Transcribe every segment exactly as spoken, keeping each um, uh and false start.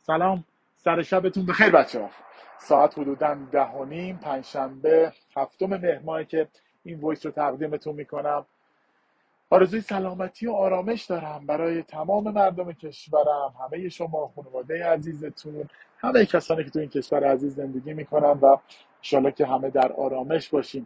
سلام، سر شبتون بخیر بچه ها. ساعت حدوداً ده و نیم پنجشنبه هفتم مهر ماهه که این وایس رو تقدیمتون میکنم. آرزوی سلامتی و آرامش دارم برای تمام مردم کشورم، همه شما، خانواده عزیزتون، همه کسانی که تو این کشور عزیز زندگی میکنن و انشالله که همه در آرامش باشیم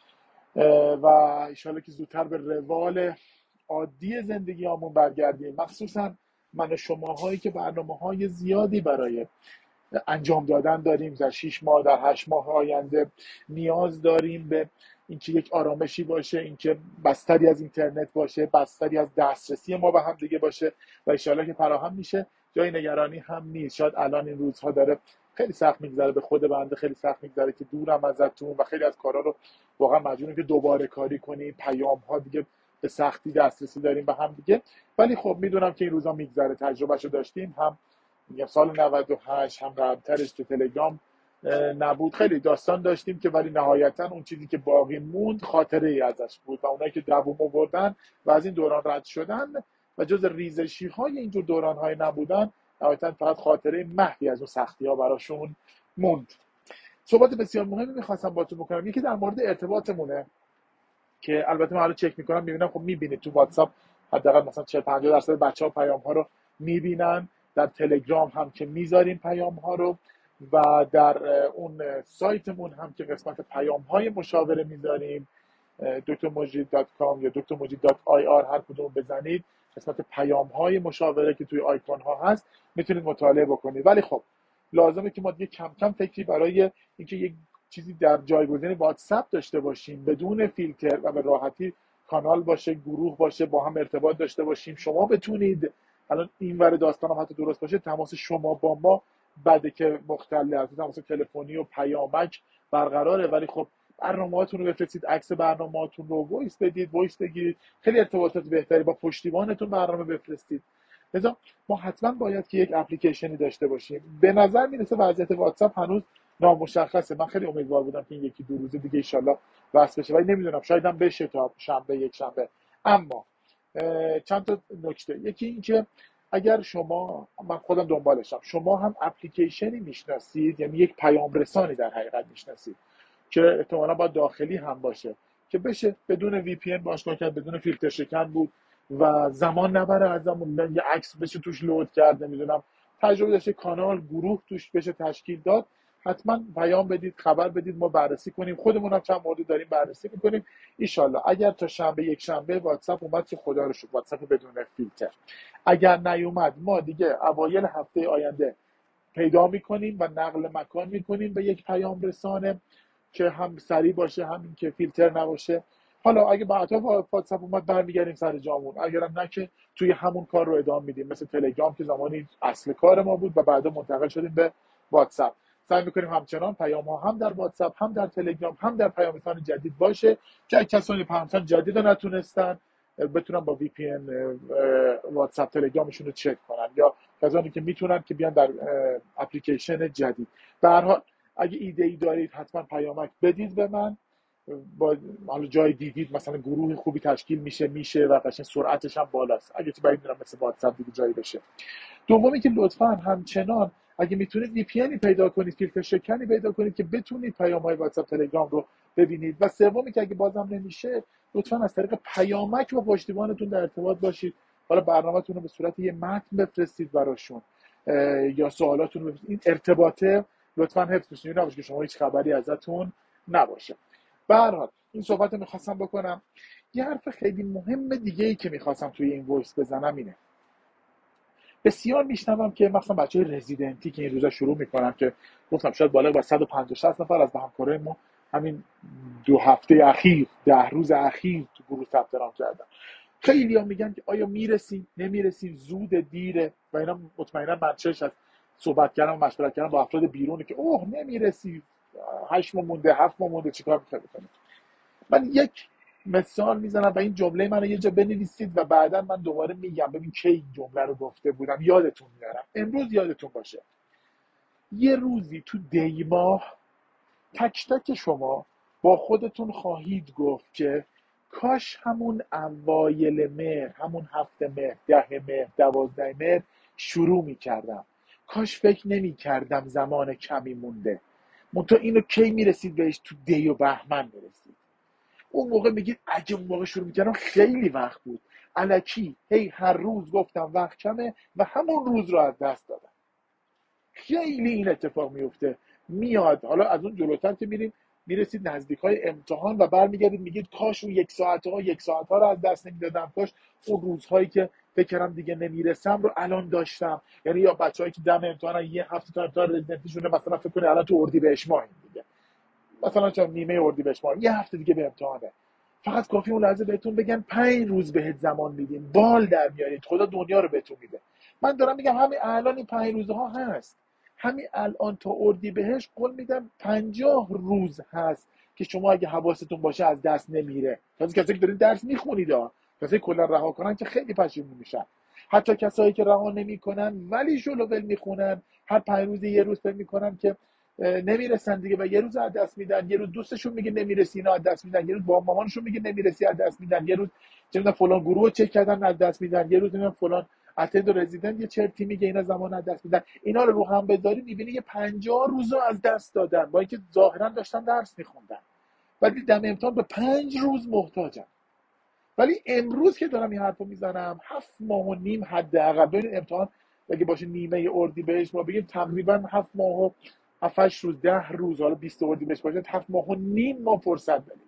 و انشالله که زودتر به روال عادی زندگی همون برگردیم. مخصوصا من و شماهایی که برنامه های زیادی برای انجام دادن داریم در شش ماه در هشت ماه آینده، نیاز داریم به اینکه یک آرامشی باشه، اینکه بستری از اینترنت باشه، بستری از دسترسی ما به هم دیگه باشه و انشالله که فراهم میشه. جای نگرانی هم نیست. شاید الان این روزها داره خیلی سخت میگذره، به خود بنده خیلی سخت میگذره که دورم ازتون و خیلی از کارا رو واقعا مجبوریم که دوباره کاری کنیم. پیام ها دیگه به سختی دسترسی داریم به هم دیگه، ولی خب میدونم که این روزا میگذره. تجربهشو داشتیم، هم میگم سال نود و هشت هم قبلترش که تلگرام نبود خیلی داستان داشتیم که ولی نهایتا اون چیزی که باقی موند خاطره ای ازش بود و اونایی که دووم آوردن و از این دوران رد شدن و جز ریزشی های اینجور دوران های نبودن، نهایتا فقط خاطره محوی از اون سختی ها براشون موند. صحبت بسیار مهمی میخواستم باتون بکنم، یکی در مورد ارتباطمونه که البته من حالا چک میکنم میبینم خب میبینید تو واتساپ حداقل مثلا چهل پنجاه درصد بچه‌ها پیام ها رو میبینن، در تلگرام هم که میذاریم پیام ها رو و در اون سایتمون هم که قسمت پیام های مشاوره میذاریم دکتر مجید دات کام یا دکتر مجید دات آی آر، هر کدوم بزنید قسمت پیام های مشاوره که توی آیکون ها هست میتونید مطالعه بکنید. ولی خب لازمه که ما دیگه کم کم فکری برای اینکه یک چیزی در جایگزین واتساپ داشته باشیم بدون فیلتر و به راحتی کانال باشه، گروه باشه، با هم ارتباط داشته باشیم. شما بتونید الان این ور داستانم حتی درست باشه، تماس شما با ما بعد که مختل از تماس تلفنی و پیامک برقراره، ولی خب برنامه‌هاتون رو بفرستید، عکس برنامه‌هاتون رو وایس بدید، وایس بگیرید، خیلی ارتباطات بهتری با پشتیبانتون برنامه بفرستید. لذا ما حتما باید که یک اپلیکیشنی داشته باشیم. به نظر میرسه وضعیت واتساپ هنوز نامشخصه. من خیلی امیدوار بودم که این یکی دو روز دیگه ان شاءالله وصل بشه، ولی نمیدونم، شاید هم بشه تا شنبه یک شنبه. اما چند تا نکته. یکی این که اگر شما، من خودم دنبالشم، شما هم اپلیکیشنی میشناسید، یعنی یک پیام رسانی در حقیقت میشناسید که احتمالاً باید داخلی هم باشه که بشه بدون وی پی ان باش کار کرد، بدون فیلتر شکن بود و زمان نبره ازمون، یه عکس بشه توش لود کرد، نمیدونم تجربه داشته، کانال گروه توش بشه تشکیل داد، حتما پیام بدید، خبر بدید، ما بررسی کنیم. خودمون هم چند مورد داریم بررسی میکنیم. ان شاءالله اگر تا شنبه یک شنبه واتساپ اومد که خدا رو شکر واتساپ بدون فیلتر، اگر نیومد ما دیگه اوایل هفته آینده پیدا میکنیم و نقل مکان میکنیم به یک پیام رسانه که هم سریع باشه، هم که فیلتر نباشه. حالا اگه بعدا واتساپ اومد برمیگردیم سر جامون، اگرم نه که توی همون کار رو ادامه میدیم، مثل تلگرام که زمانی اصل کار ما بود و بعدا منتقل شدیم به واتساپ. سعی میکنیم همچنان پیام ها هم در واتساپ هم در تلگرام هم در پیام رسان جدید باشه که کسانی پیام رسان جدید رو نتونستن بتونن با وی پی ان واتساپ تلگرامشون رو چک کنن، یا کسانی که میتونن که بیان در اپلیکیشن جدید. به هر حال اگه ایده ای دارید حتما پیامک بدید به من. با حالا جای دیدید مثلا گروه خوبی تشکیل میشه میشه و قشنگ سرعتش هم بالاست، اگه تو بعید میدونم مثل واتساپ دیگه جایی بشه. دومی که لطفا همچنان اگه میتونید وی پی ان پیدا کنید، فیلتر شکنی پیدا کنید که بتونید پیام‌های واتساپ تلگرام رو ببینید. و سومی که اگه بازم نمیشه لطفا از طریق پیامک با پشتیبانتون در ارتباط باشید. حالا برنامه‌تون رو به صورت یه متن بفرستید براشون یا سوالاتون رو بفرستید. این ارتباطه لطفا حفظ بشه، نباشه که شما هیچ خبری ازتون نباشه. به هر حال این صحبت رو می‌خواستم بکنم. یه حرف خیلی مهم دیگه ای که می‌خواستم توی این وایس بزنم اینه. بسیار میشنوم که مثلا بچه‌های رزیدنتی که این روزا شروع میکنن، که گفتم شاید بالغ بر صد و پنجاه شصت نفر از همکارای ما همین دو هفته اخیر، ده روز اخیر تو گروه ثبت نام کردن. خیلی ها میگن که آیا میرسیم نمیرسیم، زود دیره، و اینا مطمئنا منشأش از صحبت کردن و مشورت کردن با افراد بیرونه که اوه نمیرسی، هشت ماه مونده، هفت ماه مونده، چیکار می‌خوای بکنید. من یک مثال میزنم و این جمله منو یه جا بنویسید و بعدا من دوباره میگم ببین کی این جمله رو گفته بودم، یادتون میارم، امروز یادتون باشه. یه روزی تو دی ماه تک تک شما با خودتون خواهید گفت که کاش همون اوایل مهر، همون هفته مهر، ده مهر، دوازده مهر شروع میکردم، کاش فکر نمی کردم زمان کمی مونده. منتها اینو کی میرسید بهش؟ تو دی و بهمن میرسید. اون موقع میگید اگه اون موقع شروع میکردم خیلی وقت بود. الکی هی هر روز گفتم وقت کمه و همون روز رو از دست دادم. خیلی این اتفاق میفته. میاد حالا از اون جلوتر که میریم میرسید نزدیک های امتحان و برمیگردید میگید کاش اون یک ساعت ها یک ساعت ها رو از دست نمیدادم، کاش اون روزهایی که فکرم دیگه نمیرسم رو الان داشتم. یعنی یا بچه‌هایی که دم امتحان یه هفته تا امتحان رزیدنتیشونه، مثلا فکر کنید الان تو اردیبهشت ماه دیگه، مثلا چون نیمه اردیبهشت ماه یه هفته دیگه به امتحانه، فقط کافی اون لحظه بهتون بگن پنج روز بهت زمان میدیم، بال در میارید، خدا دنیا رو بهتون میده. من دارم میگم همین الان این پنج روزه ها هست، همین الان تا اردیبهشت قول میدم پنجاه روز هست که شما اگه حواستون باشه از دست نمیره. تازه کسایی که دارین درس میخونید ها، کسایی کلا رها کنن که خیلی پشیمون میشن. حتی کسایی که رها نمیکنن ولی شلوول میخونن، هر پنج روز یه روز فکر میکنن که نمیرسن دیگه و یه روز از دست میدن، یه روز دوستشون میگه نمیرسی اینا از دست میدن، یه روز با مامانشون میگه نمیرسی از دست میدن، یه روز چه میدونم فلان گروه چک کردن از دست میدن، یه روز میگن فلان اتند و رزیدنت یه چرتی میگه اینا زمان از دست میدن. اینا رو رو هم بذاری میبینی یه پنجاه روز رو از دست دادن با اینکه ظاهرا داشتن درس میخوندن، ولی دم امتحان به پنج روز محتاجن. ولی امروز که دارم این حرفو میزنم هفت ماه و نیم حداقل بین امتحان اگه باشه نیمه اردیبهشت ما بگیم تقریبا هفت ماه و هفت روز ده روز، حالا بیست اردیبهشت باشه هفت ماه و نیم ما فرصت داریم.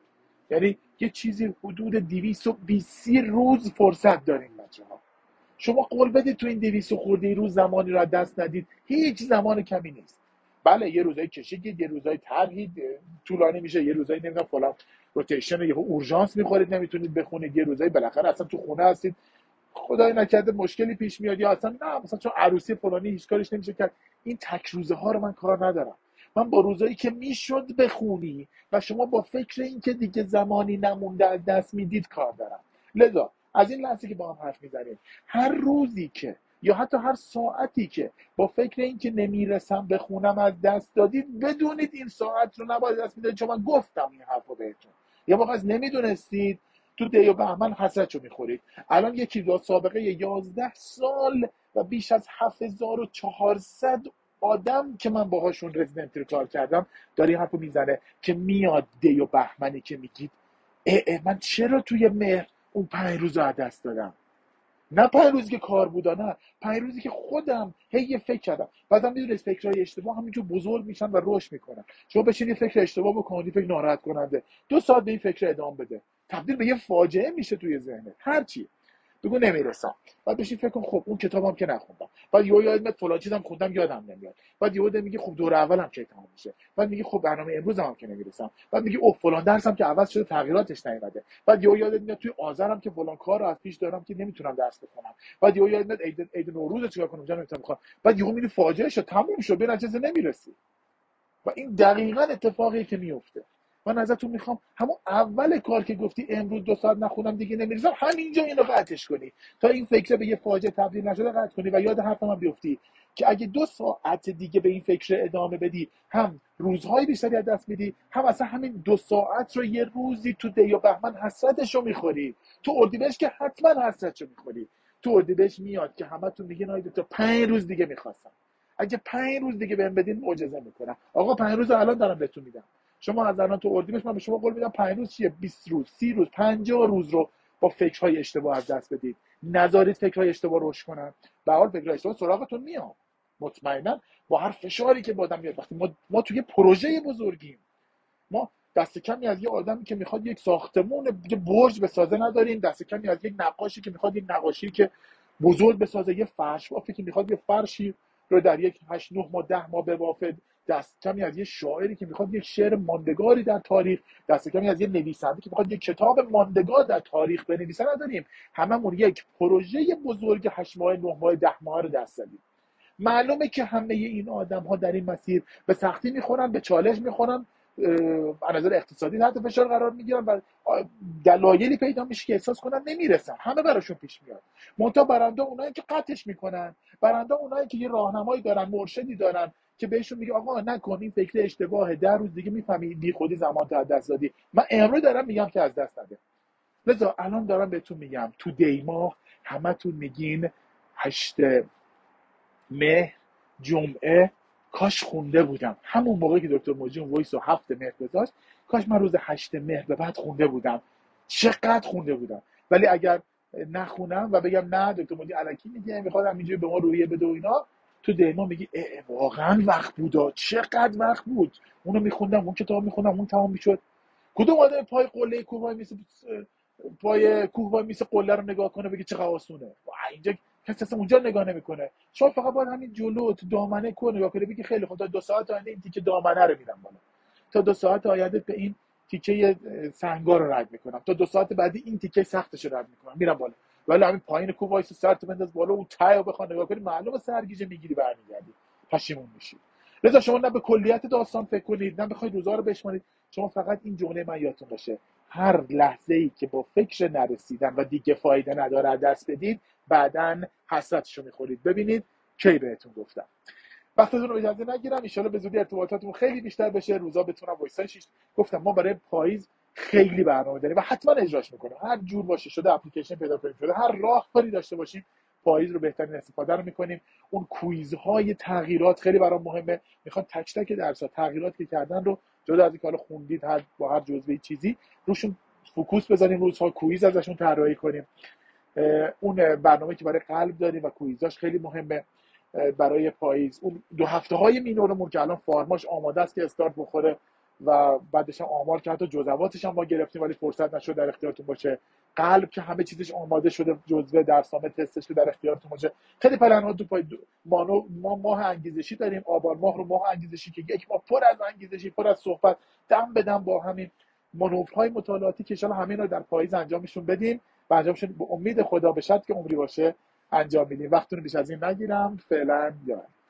یعنی یه چیزی حدود دویست و بیست روز فرصت داریم بچه‌ها. شما قول بدید تو این دویست خورده روز زمانی رو از دست ندید، هیچ زمان کمی نیست. بله یه روزایی کشیدید، یه روزایی طرحید طولانی میشه، یه روزایی نمیدونم فلان روتیشن یه اورژانس میخورید نمیتونید بخونید، یه روزایی بالاخره اصلا تو خونه هستید خدای نکرده مشکلی پیش میاد، یا اصلا نه مثلا چون عروسی فلانی هیچ کارش نمیشه کرد. این تک روزه ها رو من کار ندارم. من با روزایی که میشد بخونی و شما با فکر این که دیگه زمانی نمونده از دست میدید کار دارم. لذا از این لحظه که با هم حرف میزنیم، هر روزی که یا حتی هر ساعتی که با فکر این که نمیرسم بخونم از دست دادید، بدونید این ساعت رو نباید دست میدادید، چون من گفتم این حرفو بهتون. یا واقعا از نمیدونستید تو دی و بهمن حسرتشو میخورید. الان یکی دو سابقه یازده سال و بیش از هفت هزار و چهارصد آدم که من باهاشون رزیدنتی رو کار کردم داری حرفو میزنه که میاد دی و بهمنی که میگید اه اه من چرا توی مهر اون پنج روز رو دست دادم؟ نه پنج روزی که کار بودا، نه پنج روزی که خودم هی یه فکر کردم. بعدم میدونید فکرهای اشتباه همینجور بزرگ میشن و رشد میکنن. شما بشینید فکر اشتباه بکنید، فکر ناراحت کننده، دو ساعت به این فکر ادامه بده، تبدیل به یه فاجعه میشه توی ذهنت. هر چی بگو نمیرسم، بعد بشین فکر کن خب اون کتابم که نخوندم، بعد یهو یاد میاد فلان چیزام خوندم یادم نمیاد، بعد یهو میگه خب دور اولم که تمام میشه، بعد میگه خب برنامه امروزم هم که نمیرسم، بعد میگه اوه فلان درسم که عوض شده تغییراتش نیومده، بعد یهو یاد میاد توی آذرم که فلان کار رو از پیش دارم که نمیتونم درس بخونم، بعد یهو یاد میاد عید عید نوروز چیکار کنم جان نمیتونم بخونم، بعد یهو میبینی فاجعه شد تموم شد به نتیجه نمیرسی. و این دقیقاً اتفاقی که میفته. من ازتون میخوام همون اول کار که گفتی امروز دو ساعت نخونم دیگه نمیرسم، همینجا اینو قطعش کنی تا این فکر به یه فاجعه تبدیل نشده قطع کنی و یاد حرفم هم بیفتی که اگه دو ساعت دیگه به این فکر ادامه بدی هم روزهای بیشتری از دست میدی، هم اصلا همین دو ساعت رو یه روزی تو دی و بهمن حسرتش رو میخوری. تو اردیبهشت که حتما حسرتش رو میخوری. تو اردیبهشت میاد که همتون میگین آید تا پنج روز دیگه میخواستم، اگه پنج روز دیگه بهم بدین معجزه میکنم. آقا پنج روز الان دارم بهتون میدم. شما از الان تو اردیبهشت من به شما قول میدم پنج روز چیه؟ بیست روز، سی روز، پنجاه روز رو با فکرهای اشتباه از دست بدید. نذارید فکرهای اشتباه رشد کنن. به هر حال فکرهای اشتباه سراغتون میاد. مطمئنا با هر فشاری که با آدم میاد، وقتی ما ما توی پروژه بزرگیم، ما دست کمی از یه آدمی که میخواد یک ساختمون یه برج بسازه نداریم، دست کمی از یک نقاشی که میخواد یک نقاشی که بزرگ بسازه، یه فرش بافی که میخواد یه فرشی رو در یک هشت نه ماه ده ماه ببافه، دست کمی از یه شاعری که میخواد یک شعر ماندگاری در تاریخ، دست کمی از یه نویسنده که میخواد یک کتاب ماندگار در تاریخ بنویسه نداریم. هممون یک پروژه بزرگ هشت ماه نه ماه ده ماه رو دست دادیم. معلومه که همه این آدم ها در این مسیر به سختی میخورن، به چالش میخورن، از نظر اقتصادی تحت فشار قرار میگیرن و دلایلی پیدا میشه که احساس کنن نمیرسن. همه براشون پیش میاد. منتها برنده اونایی که قطعش میکنن، برنده اونایی که یه راهنمایی دارن، مرشدی دارن که بهشون میگه آقا نکن این فکر اشتباهه، در روز دیگه میفهمی بی خودی زمان تو از دست دادی. من امروز دارم میگم که از دست نده. لذا الان دارم بهتون میگم تو دی ماه همتون میگین هشت مهر جمعه کاش خونده بودم همون موقعی که دکتر موجی اون وایس رو هفت مهر گذاشت، کاش من روز هشت مهر به بعد خونده بودم. چقدر خونده بودم. ولی اگر نخونم و بگم نه دکتر موجی الکی میگه میخواد همینجوری به ما رویه بده و اینا، تو دیما میگی واقعا وقت بودا، چقدر وقت بود. اونو میخوندم، اون کتاب میخوندم، اون تمام میشد. کدوم آدم پای قله کوه وای میسه پای کوه وای میسه قله رو نگاه کنه بگه چقدر آسونه؟ اینجا کسی اصلا اونجا نگاه نمیکنه. شما فقط باید همین جلو تو دامنه کوه نگاه کنی بگی خیلی خوب تا دو ساعت آینده این تیکه دامنه رو میرم بالا، تا دو ساعت آینده به این تیکه سنگا رو رد میکنم، تا دو ساعت بعدی این تیکه سختش رو رد میکنم میرم بالا. ولی همین پایین کوه وایس سرت بنداز بالا اون ته رو بخوام نگاه کنی معلومه سرگیجه میگیری برمیگردی پشیمون میشی. لذا شما نه به کلیت داستان فکر کنید نه بخواید روزا رو بشمارید. شما فقط این جمله من یادتون باشه، هر لحظه ای که با فکر نرسیدن و دیگه فایده نداره دست بدید بعدن حسرتشو میخورید. ببینید کی بهتون گفتم. وقتتون رو اجازه نگیرم، ان شاءالله به زودی ارتباطاتمون خیلی بیشتر بشه، روزا بتونم وایسان شیش. گفتم ما برای پاییز خیلی برنامه داریم و حتما اجراش میکنیم. هر جور باشه شده اپلیکیشن پیدا کنیم، شده هر راهکاری داشته باشیم پاییز رو بهترین استفاده رو میکنیم. اون کویزهای تغییرات خیلی برام مهمه. میخوام تک تک درس‌ها تغییراتی که کردن رو جدا از اینکه حالا خوندید هر با هر جزوه چیزی روشون فوکوس بزنیم، روزها کویز ازشون طراحی کنیم. اون برنامه‌ای که برای قلب داریم و کویزاش خیلی مهمه برای پاییز. اون دو هفته های مینورمون که الان فارماش آماده است که استارت بخوره و بعدش هم آمار که حتی جزواتش هم ما گرفتیم ولی فرصت نشد در اختیارتون باشه. قلب که همه چیزش آماده شده، جزوه درسنامه تستش که در اختیارتون باشه. خیلی پلن‌ها تو پای مانو ما ماه انگیزشی داریم، آبان ماه رو ماه انگیزشی که یک ماه پر از انگیزشی، پر از صحبت، دم به دم با همین مانورهای مطالعاتی که ان شاءالله همین رو در پاییز انجامشون بدیم و انجامشون به امید خدا به شرط که عمری باشه انجام میدیم. وقتتون رو بیش از این نگیرم. فعلا یا